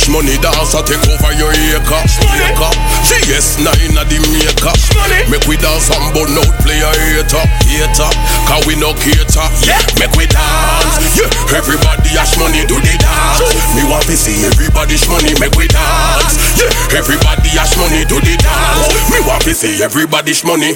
Shmoney dance a take over your acre. GS9 a the maker. Make we dance and burn out play a hater. Cause we no cater. Yeah, make we dance. Yeah, everybody a Shmoney do the dance. Me want to see everybody Shmoney make we dance. Yeah, everybody a Shmoney do the dance. Me want to see everybody Shmoney.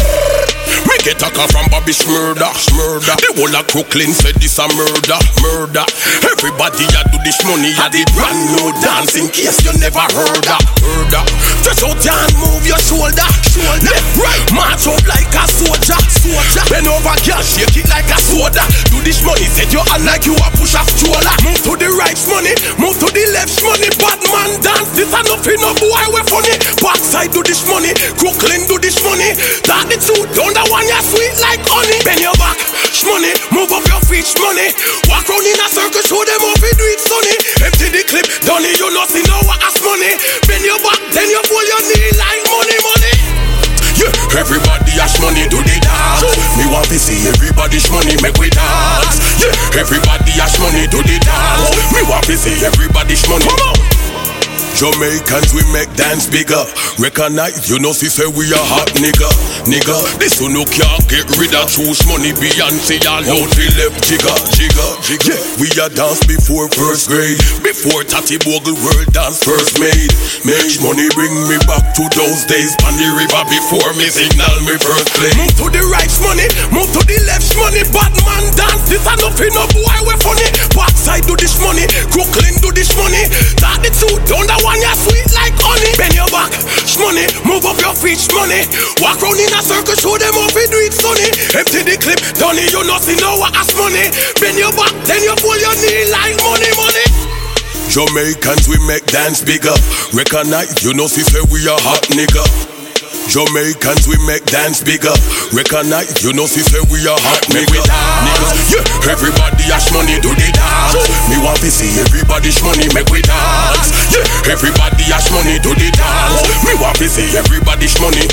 Me get a call from Bobby Shmurda. The whole of Brooklyn said this a murder. Everybody a do this money, a the brand new dance. In case you never heard that. Stretch out your hand, move your shoulder. Left, right, march up like a soldier. Bend over, girl, shake it like a soda. Do this money, set your hand like you a push a stroller. Move to the right, money, move to the left, money. Bad man dance, this a nothing, no boy we funny. Backside do this money, Brooklyn do this money. That the two, down the one you're sweet like honey. Bend your back, shmoney, move up your feet, shmoney. Walk round in a circle, show them how we do it, sonny. Empty the clip, Donny, you know see no what ass money. Bend your back, then you pull your knee like money. Yeah, everybody a Shmoney do the dance. Me want to see everybody Shmoney make we dance. Yeah, everybody a Shmoney do the dance. Me want to see everybody Shmoney. Come on. Jamaicans we make dance bigger. Recognize, you know, see say we a hot nigga. This one no can't get rid of choose money. Beyonce all out the left jigger. Yeah, we a dance before first grade. Before Tati Bogle world dance first made. Money bring me back to those days. On the river before me signal me first play. Move to the right, money. Move to the left, money. Bad man dance. This a nothing, no boy we funny. Backside do this money. Brooklyn do this money. That the two down the one you're sweet like honey. Bend your back, shmoney, move up your feet, shmoney. Walk round in a circle, show them how we do it, sonny. Empty the clip, Donny, you know see no what ass money. Bend your back, then you pull your knee like money. Jamaicans we make dance bigger. Recognize, you know see say we a hot nigga. Jamaicans we make dance bigger. Recognize, you know see say we a hot nigga. Yeah, everybody a Shmoney do the dance. Me want to see everybody Shmoney make we dance. Yeah, everybody a Shmoney do the dance. Me want to see everybody Shmoney.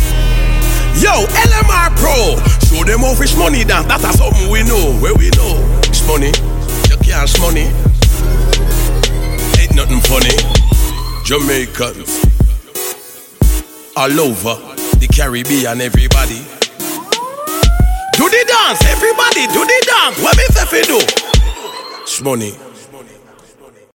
Yo, LMR Pro, show them how fish money dance. That's something we know. Where we know Shmoney, you can't Shmoney. Ain't nothing funny. Jamaicans all over the Caribbean, everybody do the dance, everybody do the dance. What me say fi do? Shmoney.